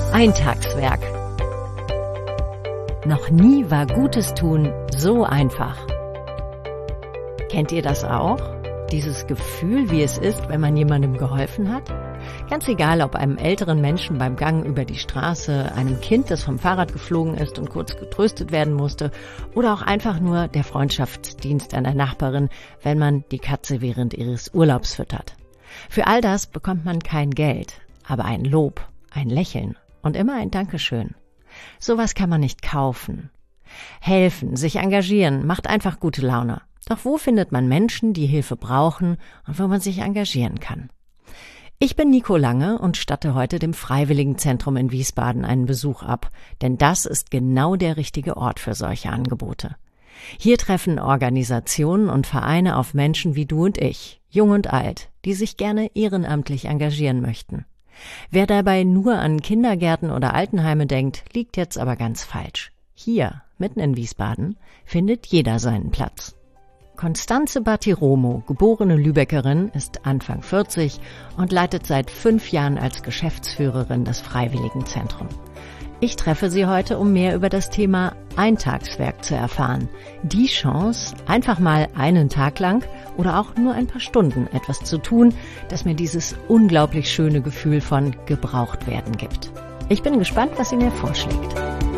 Eintagswerk. Noch nie war Gutes tun so einfach. Kennt ihr das auch? Dieses Gefühl, wie es ist, wenn man jemandem geholfen hat? Ganz egal, ob einem älteren Menschen beim Gang über die Straße, einem Kind, das vom Fahrrad geflogen ist und kurz getröstet werden musste, oder auch einfach nur der Freundschaftsdienst einer Nachbarin, wenn man die Katze während ihres Urlaubs füttert. Für all das bekommt man kein Geld, aber ein Lob, ein Lächeln und immer ein Dankeschön. Sowas kann man nicht kaufen. Helfen, sich engagieren, macht einfach gute Laune. Doch wo findet man Menschen, die Hilfe brauchen und wo man sich engagieren kann? Ich bin Nico Lange und statte heute dem Freiwilligenzentrum in Wiesbaden einen Besuch ab, denn das ist genau der richtige Ort für solche Angebote. Hier treffen Organisationen und Vereine auf Menschen wie du und ich, jung und alt, die sich gerne ehrenamtlich engagieren möchten. Wer dabei nur an Kindergärten oder Altenheime denkt, liegt jetzt aber ganz falsch. Hier, mitten in Wiesbaden, findet jeder seinen Platz. Constanze Battiromo, geborene Lübeckerin, ist Anfang 40 und leitet seit 5 Jahren als Geschäftsführerin das Freiwilligenzentrum. Ich treffe sie heute, um mehr über das Thema Eintagswerk zu erfahren. Die Chance, einfach mal einen Tag lang oder auch nur ein paar Stunden etwas zu tun, das mir dieses unglaublich schöne Gefühl von gebraucht werden gibt. Ich bin gespannt, was sie mir vorschlägt.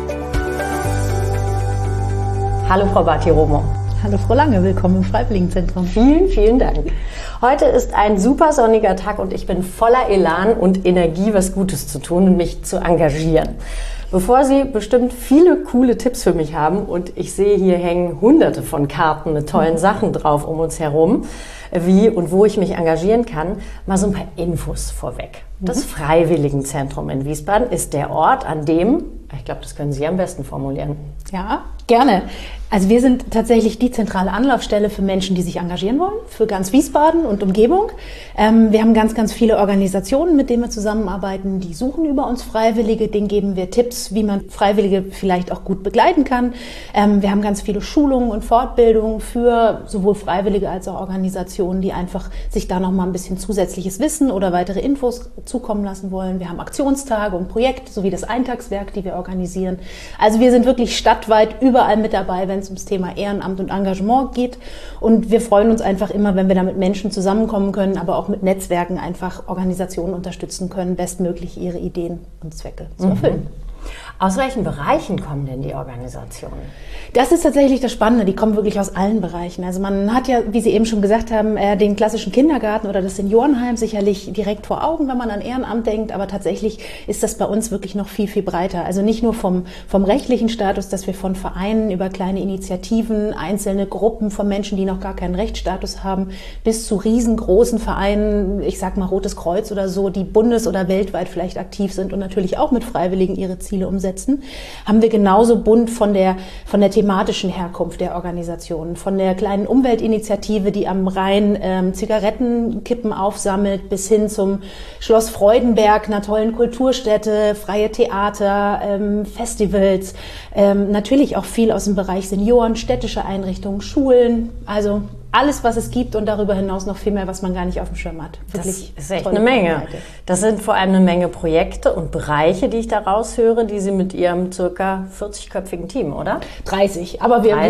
Hallo Frau Battiromo. Hallo Frau Lange, willkommen im Freiwilligenzentrum. Vielen, vielen Dank. Heute ist ein super sonniger Tag und ich bin voller Elan und Energie, was Gutes zu tun und mich zu engagieren. Bevor Sie bestimmt viele coole Tipps für mich haben und ich sehe, hier hängen hunderte von Karten mit tollen Sachen drauf um uns herum, wie und wo ich mich engagieren kann, mal so ein paar Infos vorweg. Das Freiwilligenzentrum in Wiesbaden ist der Ort, an dem, ich glaube, das können Sie am besten formulieren. Ja, gerne. Also wir sind tatsächlich die zentrale Anlaufstelle für Menschen, die sich engagieren wollen, für ganz Wiesbaden und Umgebung. Wir haben ganz, ganz viele Organisationen, mit denen wir zusammenarbeiten, die suchen über uns Freiwillige, denen geben wir Tipps, wie man Freiwillige vielleicht auch gut begleiten kann. Wir haben ganz viele Schulungen und Fortbildungen für sowohl Freiwillige als auch Organisationen, die einfach sich da nochmal ein bisschen zusätzliches Wissen oder weitere Infos zukommen lassen wollen. Wir haben Aktionstage und Projekte sowie das Eintagswerk, die wir organisieren. Also wir sind wirklich stadtweit überall mit dabei, wenn es ums Thema Ehrenamt und Engagement geht. Und wir freuen uns einfach immer, wenn wir da mit Menschen zusammenkommen können, aber auch mit Netzwerken einfach Organisationen unterstützen können, bestmöglich ihre Ideen und Zwecke zu erfüllen. Aus welchen Bereichen kommen denn die Organisationen? Das ist tatsächlich das Spannende, die kommen wirklich aus allen Bereichen. Also man hat ja, wie Sie eben schon gesagt haben, den klassischen Kindergarten oder das Seniorenheim sicherlich direkt vor Augen, wenn man an Ehrenamt denkt, aber tatsächlich ist das bei uns wirklich noch viel, viel breiter. Also nicht nur vom rechtlichen Status, dass wir von Vereinen über kleine Initiativen, einzelne Gruppen von Menschen, die noch gar keinen Rechtsstatus haben, bis zu riesengroßen Vereinen, ich sag mal Rotes Kreuz oder so, die bundes- oder weltweit vielleicht aktiv sind und natürlich auch mit Freiwilligen ihre Ziele umsetzen, haben wir genauso bunt von der thematischen Herkunft der Organisationen, von der kleinen Umweltinitiative, die am Rhein Zigarettenkippen aufsammelt, bis hin zum Schloss Freudenberg, einer tollen Kulturstätte, freie Theater, Festivals, natürlich auch viel aus dem Bereich Senioren, städtische Einrichtungen, Schulen, also alles, was es gibt und darüber hinaus noch viel mehr, was man gar nicht auf dem Schirm hat. Wirklich das ist echt eine Menge. Das sind vor allem eine Menge Projekte und Bereiche, die ich da raushöre, die Sie mit Ihrem circa 40-köpfigen Team, oder? 30, aber wir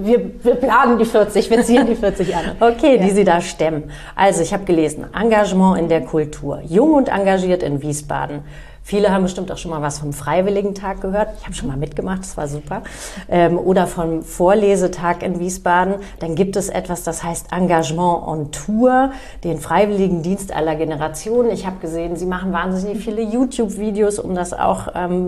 planen die 40, wir ziehen die 40 an. Okay, ja. Die Sie da stemmen. Also ich habe gelesen, Engagement in der Kultur, jung und engagiert in Wiesbaden. Viele haben bestimmt auch schon mal was vom Freiwilligentag gehört. Ich habe schon mal mitgemacht, das war super. Oder vom Vorlesetag in Wiesbaden. Dann gibt es etwas, das heißt Engagement on Tour, den Freiwilligendienst aller Generationen. Ich habe gesehen, Sie machen wahnsinnig viele YouTube-Videos, um das auch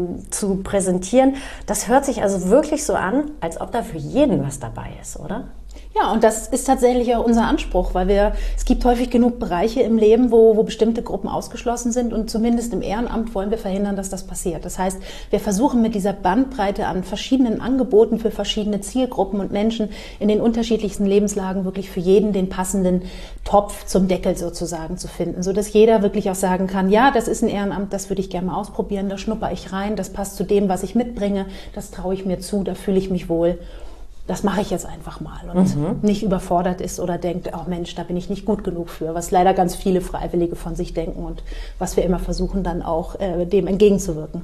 zu präsentieren. Das hört sich also wirklich so an, als ob da für jeden was dabei ist, oder? Ja, und das ist tatsächlich auch unser Anspruch, weil es gibt häufig genug Bereiche im Leben, wo bestimmte Gruppen ausgeschlossen sind und zumindest im Ehrenamt wollen wir verhindern, dass das passiert. Das heißt, wir versuchen mit dieser Bandbreite an verschiedenen Angeboten für verschiedene Zielgruppen und Menschen in den unterschiedlichsten Lebenslagen wirklich für jeden den passenden Topf zum Deckel sozusagen zu finden, sodass jeder wirklich auch sagen kann, ja, das ist ein Ehrenamt, das würde ich gerne mal ausprobieren, da schnupper ich rein, das passt zu dem, was ich mitbringe, das traue ich mir zu, da fühle ich mich wohl. das mache ich jetzt einfach mal und nicht überfordert ist oder denkt, oh Mensch, da bin ich nicht gut genug für, was leider ganz viele Freiwillige von sich denken und was wir immer versuchen dann auch dem entgegenzuwirken.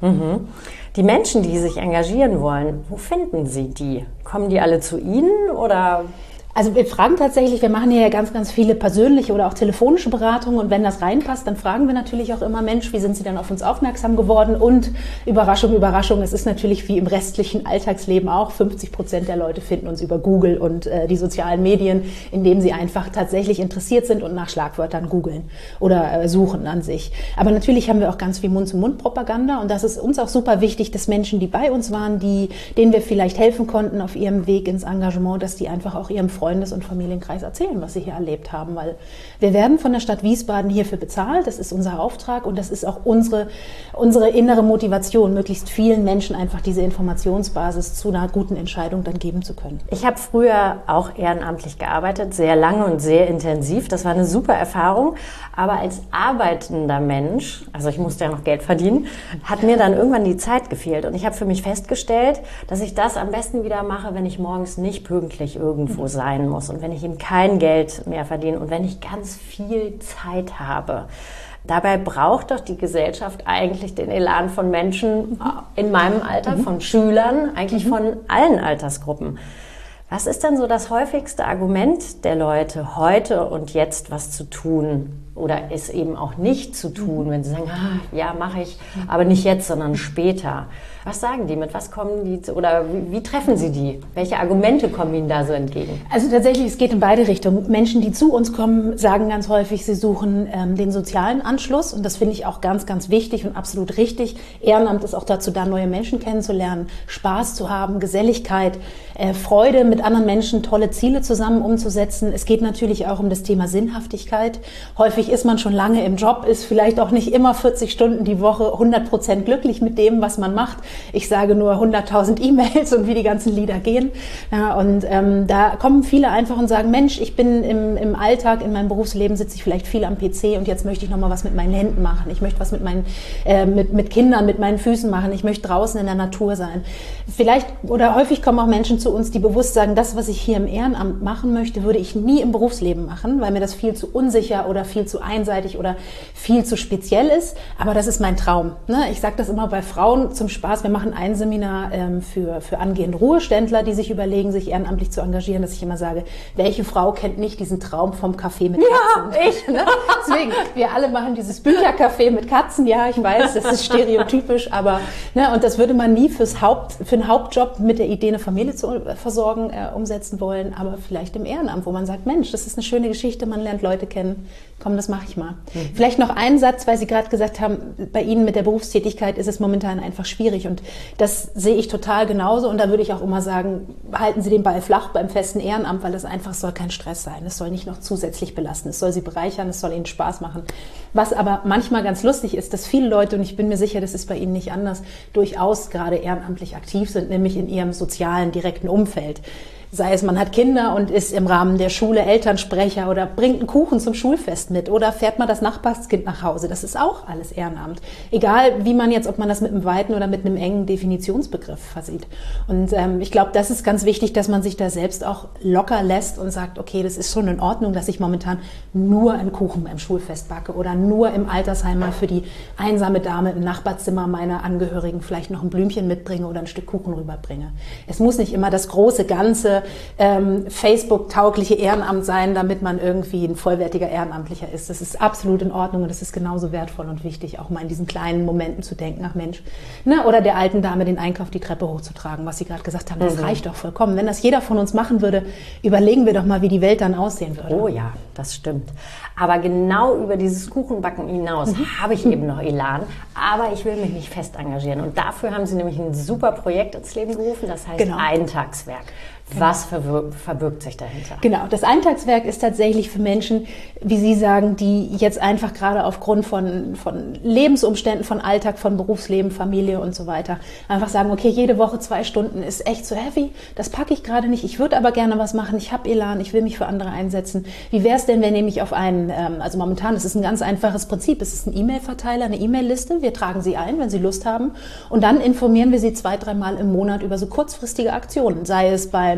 Die Menschen, die sich engagieren wollen, wo finden Sie die? Kommen die alle zu Ihnen oder? Also wir fragen tatsächlich, wir machen hier ja ganz, ganz viele persönliche oder auch telefonische Beratungen und wenn das reinpasst, dann fragen wir natürlich auch immer, Mensch, wie sind Sie denn auf uns aufmerksam geworden? Und Überraschung, Überraschung, es ist natürlich wie im restlichen Alltagsleben auch, 50% der Leute finden uns über Google und die sozialen Medien, indem sie einfach tatsächlich interessiert sind und nach Schlagwörtern googeln oder suchen an sich. Aber natürlich haben wir auch ganz viel Mund-zu-Mund-Propaganda und das ist uns auch super wichtig, dass Menschen, die bei uns waren, denen wir vielleicht helfen konnten auf ihrem Weg ins Engagement, dass die einfach auch ihrem Freundes- und Familienkreis erzählen, was sie hier erlebt haben, weil wir werden von der Stadt Wiesbaden hierfür bezahlt, das ist unser Auftrag und das ist auch unsere innere Motivation, möglichst vielen Menschen einfach diese Informationsbasis zu einer guten Entscheidung dann geben zu können. Ich habe früher auch ehrenamtlich gearbeitet, sehr lange und sehr intensiv, das war eine super Erfahrung, aber als arbeitender Mensch, also ich musste ja noch Geld verdienen, hat mir dann irgendwann die Zeit gefehlt und ich habe für mich festgestellt, dass ich das am besten wieder mache, wenn ich morgens nicht pünktlich irgendwo sein muss und wenn ich eben kein Geld mehr verdiene und wenn ich ganz viel Zeit habe. Dabei braucht doch die Gesellschaft eigentlich den Elan von Menschen in meinem Alter, von Schülern, eigentlich von allen Altersgruppen. Was ist denn so das häufigste Argument der Leute, heute und jetzt was zu tun oder es eben auch nicht zu tun, wenn sie sagen, ja, mache ich, aber nicht jetzt, sondern später? Was sagen die, mit was kommen die oder wie treffen Sie die? Welche Argumente kommen Ihnen da so entgegen? Also tatsächlich, es geht in beide Richtungen. Menschen, die zu uns kommen, sagen ganz häufig, sie suchen den sozialen Anschluss und das finde ich auch ganz, ganz wichtig und absolut richtig. Ehrenamt ist auch dazu da, neue Menschen kennenzulernen, Spaß zu haben, Geselligkeit, Freude mit anderen Menschen, tolle Ziele zusammen umzusetzen. Es geht natürlich auch um das Thema Sinnhaftigkeit. Häufig ist man schon lange im Job, ist vielleicht auch nicht immer 40 Stunden die Woche 100% glücklich mit dem, was man macht. Ich sage nur 100.000 E-Mails und wie die ganzen Lieder gehen. Ja, und da kommen viele einfach und sagen, Mensch, ich bin im Alltag, in meinem Berufsleben sitze ich vielleicht viel am PC und jetzt möchte ich nochmal was mit meinen Händen machen. Ich möchte was mit meinen mit Kindern, mit meinen Füßen machen. Ich möchte draußen in der Natur sein. Vielleicht oder häufig kommen auch Menschen zu uns, die bewusst sagen, das, was ich hier im Ehrenamt machen möchte, würde ich nie im Berufsleben machen, weil mir das viel zu unsicher oder viel zu einseitig oder viel zu speziell ist. Aber das ist mein Traum. Ne? Ich sage das immer bei Frauen zum Spaß. Wir machen ein Seminar für angehende Ruheständler, die sich überlegen, sich ehrenamtlich zu engagieren, dass ich immer sage, welche Frau kennt nicht diesen Traum vom Café mit Katzen? Ja, ich. Ne? Deswegen, wir alle machen dieses Büchercafé mit Katzen. Ja, ich weiß, das ist stereotypisch, aber ne, und das würde man nie für einen Hauptjob mit der Idee, eine Familie zu versorgen, umsetzen wollen, aber vielleicht im Ehrenamt, wo man sagt, Mensch, das ist eine schöne Geschichte, man lernt Leute kennen, komm, das mache ich mal. Vielleicht noch einen Satz, weil Sie gerade gesagt haben, bei Ihnen mit der Berufstätigkeit ist es momentan einfach schwierig und das sehe ich total genauso und da würde ich auch immer sagen, halten Sie den Ball flach beim festen Ehrenamt, weil das einfach soll kein Stress sein, es soll nicht noch zusätzlich belasten, es soll Sie bereichern, es soll Ihnen Spaß machen. Was aber manchmal ganz lustig ist, dass viele Leute, und ich bin mir sicher, das ist bei Ihnen nicht anders, durchaus gerade ehrenamtlich aktiv sind, nämlich in ihrem sozialen, direkten Umfeld. Sei es, man hat Kinder und ist im Rahmen der Schule Elternsprecher oder bringt einen Kuchen zum Schulfest mit oder fährt mal das Nachbarskind nach Hause. Das ist auch alles Ehrenamt. Egal, wie man jetzt, ob man das mit einem weiten oder mit einem engen Definitionsbegriff versieht. Und ich glaube, das ist ganz wichtig, dass man sich da selbst auch locker lässt und sagt, okay, das ist schon in Ordnung, dass ich momentan nur einen Kuchen beim Schulfest backe oder nur im Altersheim mal für die einsame Dame im Nachbarzimmer meiner Angehörigen vielleicht noch ein Blümchen mitbringe oder ein Stück Kuchen rüberbringe. Es muss nicht immer das große Ganze Facebook-taugliche Ehrenamt sein, damit man irgendwie ein vollwertiger Ehrenamtlicher ist. Das ist absolut in Ordnung und das ist genauso wertvoll und wichtig, auch mal in diesen kleinen Momenten zu denken, ach Mensch, ne? Oder der alten Dame den Einkauf die Treppe hochzutragen, was Sie gerade gesagt haben, das reicht doch vollkommen. Wenn das jeder von uns machen würde, überlegen wir doch mal, wie die Welt dann aussehen würde. Oh ja, das stimmt. Aber genau über dieses Kuchenbacken hinaus habe ich eben noch Elan, aber ich will mich nicht fest engagieren und dafür haben Sie nämlich ein super Projekt ins Leben gerufen, das heißt Eintagswerk. Was verbirgt sich dahinter? Genau, das Eintagswerk ist tatsächlich für Menschen, wie Sie sagen, die jetzt einfach gerade aufgrund von Lebensumständen, von Alltag, von Berufsleben, Familie und so weiter, einfach sagen, okay, jede Woche 2 Stunden ist echt zu heavy, das packe ich gerade nicht, ich würde aber gerne was machen, ich habe Elan, ich will mich für andere einsetzen. Wie wäre es denn, wenn ich auf einen, also momentan, es ist ein ganz einfaches Prinzip, es ist ein E-Mail-Verteiler, eine E-Mail-Liste, wir tragen sie ein, wenn Sie Lust haben und dann informieren wir Sie 2-3 Mal im Monat über so kurzfristige Aktionen, sei es beim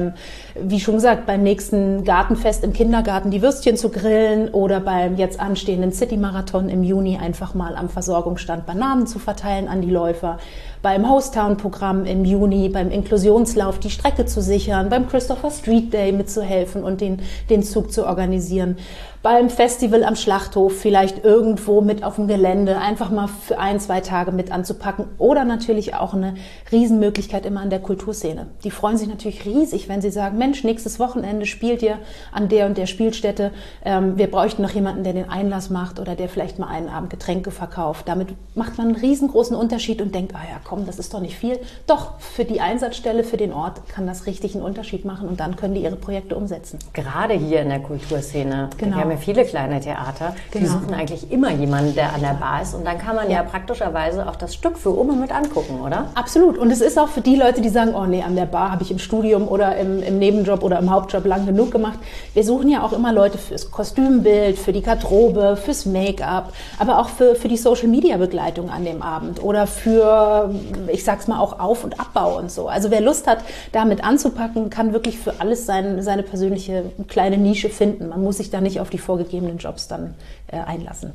wie schon gesagt, beim nächsten Gartenfest im Kindergarten die Würstchen zu grillen oder beim jetzt anstehenden City-Marathon im Juni einfach mal am Versorgungsstand Bananen zu verteilen an die Läufer, beim Hostown-Programm im Juni, beim Inklusionslauf die Strecke zu sichern, beim Christopher Street Day mitzuhelfen und den Zug zu organisieren, beim Festival am Schlachthof vielleicht irgendwo mit auf dem Gelände einfach mal für 1-2 Tage mit anzupacken oder natürlich auch eine Riesenmöglichkeit immer an der Kulturszene. Die freuen sich natürlich riesig, wenn sie sagen, Mensch, nächstes Wochenende spielt ihr an der und der Spielstätte, wir bräuchten noch jemanden, der den Einlass macht oder der vielleicht mal einen Abend Getränke verkauft. Damit macht man einen riesengroßen Unterschied und denkt, ah ja, komm, das ist doch nicht viel. Doch, für die Einsatzstelle, für den Ort kann das richtig einen Unterschied machen und dann können die ihre Projekte umsetzen. Gerade hier in der Kulturszene. Genau. Wir haben ja viele kleine Theater, die suchen eigentlich immer jemanden, der an der Bar ist und dann kann man ja praktischerweise auch das Stück für Oma mit angucken, oder? Absolut. Und es ist auch für die Leute, die sagen, oh nee, an der Bar habe ich im Studium oder im Nebenjob oder im Hauptjob lang genug gemacht. Wir suchen ja auch immer Leute fürs Kostümbild, für die Garderobe, fürs Make-up, aber auch für die Social-Media-Begleitung an dem Abend oder für, ich sag's mal, auch Auf- und Abbau und so. Also wer Lust hat, damit anzupacken, kann wirklich für alles seine persönliche kleine Nische finden. Man muss sich da nicht auf die vorgegebenen Jobs dann einlassen.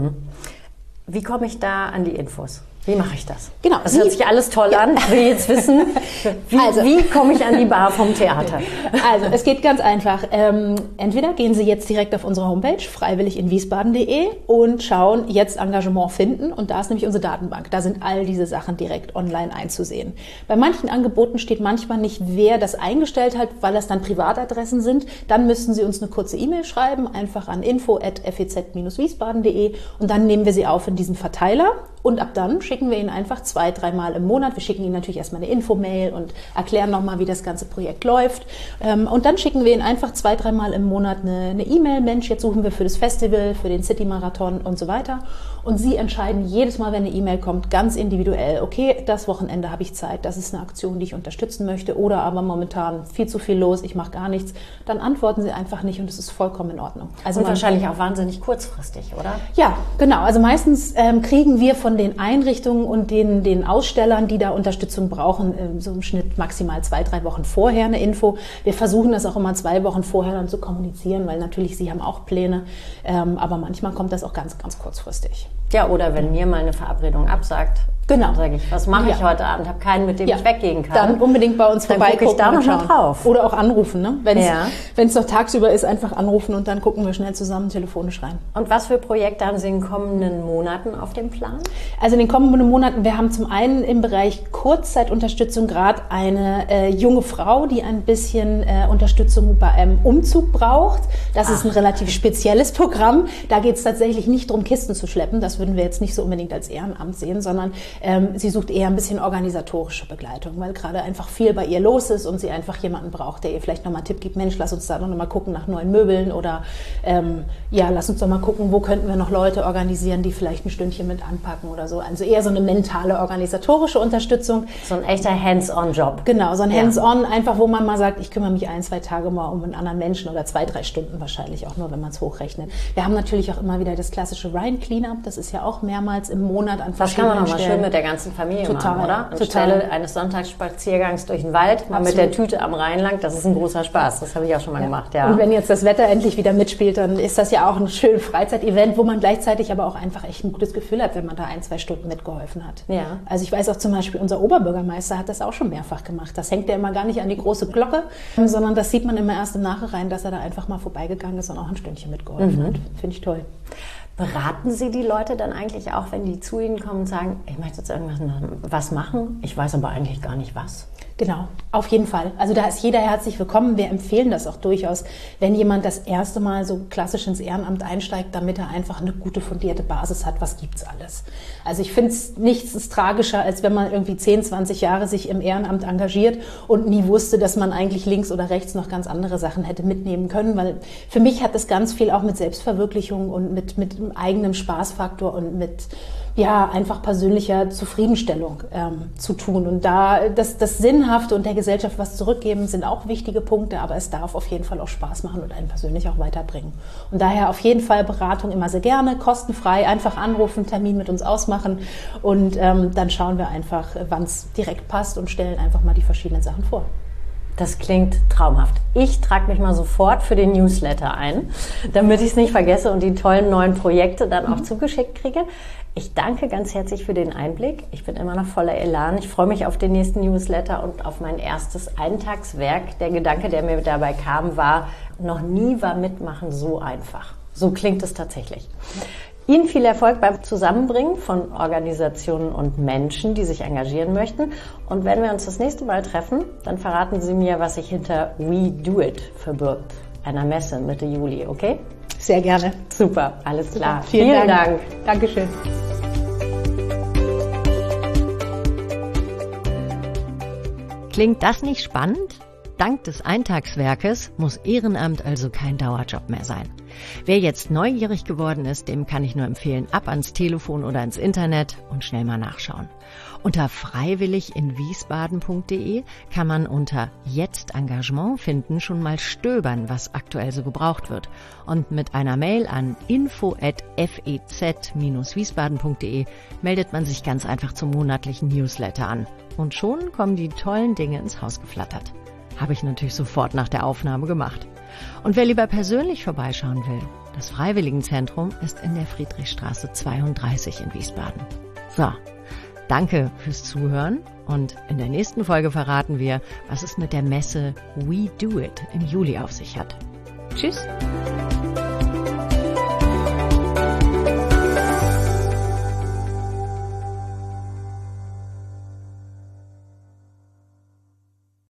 Wie komme ich da an die Infos? Wie mache ich das? Genau. Das hört sich alles toll an. Ich will jetzt wissen, wie komme ich an die Bar vom Theater? Also, es geht ganz einfach. Entweder gehen Sie jetzt direkt auf unsere Homepage, freiwilliginwiesbaden.de und schauen jetzt Engagement finden. Und da ist nämlich unsere Datenbank. Da sind all diese Sachen direkt online einzusehen. Bei manchen Angeboten steht manchmal nicht, wer das eingestellt hat, weil das dann Privatadressen sind. Dann müssten Sie uns eine kurze E-Mail schreiben, einfach an info@fez-wiesbaden.de und dann nehmen wir Sie auf in diesen Verteiler. Und ab dann schicken wir Ihnen einfach 2-3 Mal im Monat. Wir schicken Ihnen natürlich erstmal eine Infomail und erklären nochmal, wie das ganze Projekt läuft. Und dann schicken wir Ihnen einfach 2-3 Mal im Monat eine E-Mail. Mensch, jetzt suchen wir für das Festival, für den City-Marathon und so weiter. Und Sie entscheiden jedes Mal, wenn eine E-Mail kommt, ganz individuell, okay, das Wochenende habe ich Zeit, das ist eine Aktion, die ich unterstützen möchte oder aber momentan viel zu viel los, ich mache gar nichts. Dann antworten Sie einfach nicht und es ist vollkommen in Ordnung. Also und wahrscheinlich auch wahnsinnig kurzfristig, oder? Ja, genau. Also meistens kriegen wir von den Einrichtungen und den Ausstellern, die da Unterstützung brauchen, so im Schnitt maximal 2-3 Wochen vorher eine Info. Wir versuchen das auch immer 2 Wochen vorher dann zu kommunizieren, weil natürlich Sie haben auch Pläne, aber manchmal kommt das auch ganz, ganz kurzfristig. Ja, oder wenn mir mal eine Verabredung absagt, genau, sage ich, was mache ich heute Abend? Habe keinen, mit dem ich weggehen kann. Dann unbedingt bei uns vorbeigucken. Ich da noch mal drauf. Oder auch anrufen, ne? Wenn es noch tagsüber ist, einfach anrufen und dann gucken wir schnell zusammen telefonisch rein. Und was für Projekte haben Sie in den kommenden Monaten auf dem Plan? Also in den kommenden Monaten, wir haben zum einen im Bereich Kurzzeitunterstützung gerade eine junge Frau, die ein bisschen Unterstützung bei einem Umzug braucht. Das ist ein relativ spezielles Programm. Da geht es tatsächlich nicht darum, Kisten zu schleppen. Das würden wir jetzt nicht so unbedingt als Ehrenamt sehen, sondern sie sucht eher ein bisschen organisatorische Begleitung, weil gerade einfach viel bei ihr los ist und sie einfach jemanden braucht, der ihr vielleicht nochmal einen Tipp gibt, Mensch, lass uns da noch mal gucken nach neuen Möbeln oder lass uns doch mal gucken, wo könnten wir noch Leute organisieren, die vielleicht ein Stündchen mit anpacken oder so. Also eher so eine mentale, organisatorische Unterstützung. So ein echter Hands-on-Job. Genau, so ein Hands-on, einfach wo man mal sagt, ich kümmere mich 1-2 Tage mal um einen anderen Menschen oder 2-3 Stunden wahrscheinlich auch nur, wenn man es hochrechnet. Wir haben natürlich auch immer wieder das klassische Rhine Cleanup, das ist ja auch mehrmals im Monat an verschiedenen Stellen. Das kann man auch mal schön mit der ganzen Familie machen, oder? Anstelle eines Sonntagsspaziergangs durch den Wald, mal mit der Tüte am Rhein lang, das ist ein großer Spaß. Das habe ich auch schon mal gemacht, ja. Und wenn jetzt das Wetter endlich wieder mitspielt, dann ist das ja auch ein schönes Freizeitevent, wo man gleichzeitig aber auch einfach echt ein gutes Gefühl hat, wenn man da 1-2 Stunden mitgeholfen hat. Ja. Also ich weiß auch zum Beispiel, unser Oberbürgermeister hat das auch schon mehrfach gemacht. Das hängt ja immer gar nicht an die große Glocke, sondern das sieht man immer erst im Nachhinein, dass er da einfach mal vorbeigegangen ist und auch ein Stündchen mitgeholfen hat. Finde ich toll. Beraten Sie die Leute dann eigentlich auch, wenn die zu Ihnen kommen und sagen, ich möchte jetzt irgendwas machen, ich weiß aber eigentlich gar nicht was? Genau, auf jeden Fall. Also da ist jeder herzlich willkommen. Wir empfehlen das auch durchaus, wenn jemand das erste Mal so klassisch ins Ehrenamt einsteigt, damit er einfach eine gute, fundierte Basis hat. Was gibt's alles? Also ich finde nichts ist tragischer, als wenn man irgendwie 10, 20 Jahre sich im Ehrenamt engagiert und nie wusste, dass man eigentlich links oder rechts noch ganz andere Sachen hätte mitnehmen können. Weil für mich hat das ganz viel auch mit Selbstverwirklichung und mit eigenem Spaßfaktor und mit einfach persönlicher Zufriedenstellung zu tun. Und da das Sinnhafte und der Gesellschaft was zurückgeben, sind auch wichtige Punkte, aber es darf auf jeden Fall auch Spaß machen und einen persönlich auch weiterbringen. Und daher auf jeden Fall Beratung immer sehr gerne, kostenfrei, einfach anrufen, Termin mit uns ausmachen und dann schauen wir einfach, wann es direkt passt und stellen einfach mal die verschiedenen Sachen vor. Das klingt traumhaft. Ich trage mich mal sofort für den Newsletter ein, damit ich es nicht vergesse und die tollen neuen Projekte dann auch zugeschickt kriege. Ich danke ganz herzlich für den Einblick. Ich bin immer noch voller Elan. Ich freue mich auf den nächsten Newsletter und auf mein erstes Eintagswerk. Der Gedanke, der mir dabei kam, war, noch nie war Mitmachen so einfach. So klingt es tatsächlich. Ihnen viel Erfolg beim Zusammenbringen von Organisationen und Menschen, die sich engagieren möchten. Und wenn wir uns das nächste Mal treffen, dann verraten Sie mir, was sich hinter We Do It verbirgt. Einer Messe Mitte Juli, okay? Sehr gerne. Super, alles klar. Vielen Dank. Dankeschön. Klingt das nicht spannend? Dank des Eintagswerkes muss Ehrenamt also kein Dauerjob mehr sein. Wer jetzt neugierig geworden ist, dem kann ich nur empfehlen, ab ans Telefon oder ins Internet und schnell mal nachschauen. Unter freiwilliginwiesbaden.de kann man unter Jetzt Engagement finden schon mal stöbern, was aktuell so gebraucht wird. Und mit einer Mail an info@fez-wiesbaden.de meldet man sich ganz einfach zum monatlichen Newsletter an. Und schon kommen die tollen Dinge ins Haus geflattert. Habe ich natürlich sofort nach der Aufnahme gemacht. Und wer lieber persönlich vorbeischauen will, das Freiwilligenzentrum ist in der Friedrichstraße 32 in Wiesbaden. So, danke fürs Zuhören und in der nächsten Folge verraten wir, was es mit der Messe We Do It im Juli auf sich hat. Tschüss!